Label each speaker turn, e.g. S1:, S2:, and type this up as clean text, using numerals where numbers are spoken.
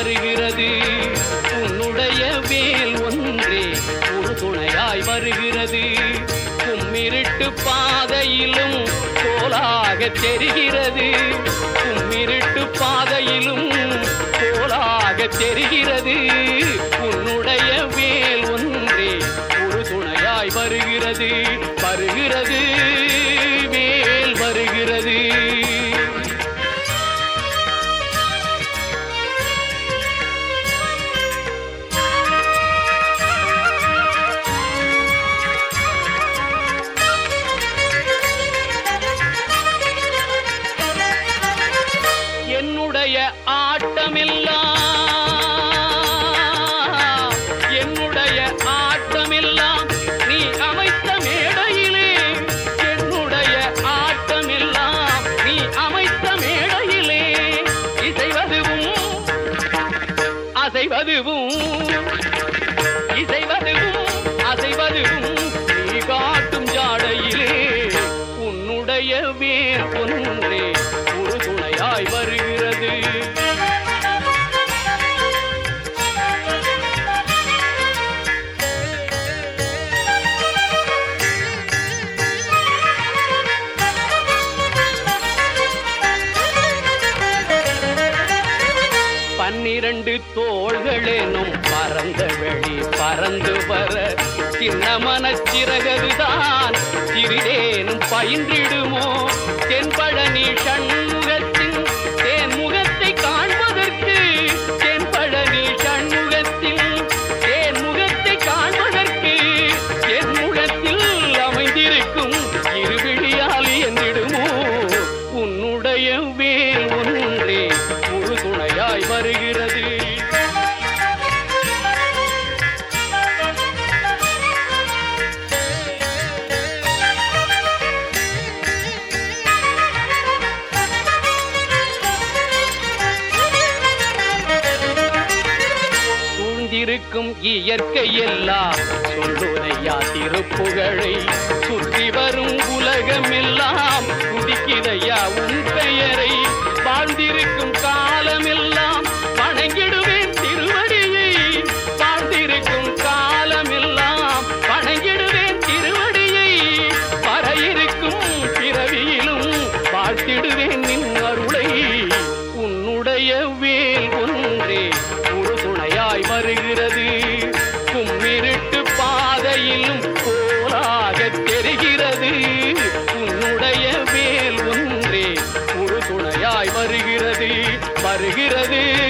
S1: வருகிறது. உன்னுடைய வேல் ஒன்றே ஒரு துணையாய் வருகிறது. கும்மிருட்டு பாதையிலும் கோலாக தெரிகிறது. கும்மிருட்டு பாதையிலும் கோலாக தெரிகிறது. உன்னுடைய வேல் ஒன்றே ஒரு துணையாய் வருகிறது. வருகிறது வேல் வருகிறது. என்னுடைய ஆட்டமெல்லாம் நீ அமைத்த மேடையிலே. என்னுடைய ஆட்டமெல்லாம் நீ அமைத்த மேடையிலே. இசைவதுவும் அசைவதுவும் இசைவதுவும் அசைவதுவும் நீ காட்டும் ஜாடையிலே. உன்னுடைய வேர் ஒன்றே ஒரு துணையாய் வருகிறது. பன்னிரண்டு தோள்களேனும் பறந்த வெளி பறந்து வர சின்ன மனச்சிறகதுதான் சிறிதேனும் பயின்றிடுமோ. தென்பழனி சண்முகத்தின் தேன்முகத்தை காண்பதற்கு, தென்பழனி சண்முகத்தின் தேன்முகத்தை காண்பதற்கு என் முகத்தில் அமைந்திருக்கும் இருவிழியால் என்றிடுமோ. உன்னுடைய வேல் ஒன்றே ஒரு துணையாய் வருகிறது. சூழ்ந்திருக்கும் இயற்கை எல்லாம் சொல்லுதையா திருப்புகழை. சுற்றி வரும் உலகமெல்லாம் துதிக்கிறையா உன் பெயரை. வாழ்ந்திருக்கும் காலமெல்லாம் வணங்கிடுவேன் திருவடியை. வாழ்ந்திருக்கும் காலமெல்லாம் வணங்கிடுவேன் திருவடியை. வர இருக்கும் பிறவியிலும் வாழ்த்திடுவேன் நின் அருளை. உன்னுடைய வேல் ஒன்றே ஒரு துணையாய் வருகிறது. கும்மிருட்டு பாதையிலும் கோலாக தெரிகிறது. உன்னுடைய வேல் ஒன்றே ஒரு துணையாய் வருகிறது. வருகிறது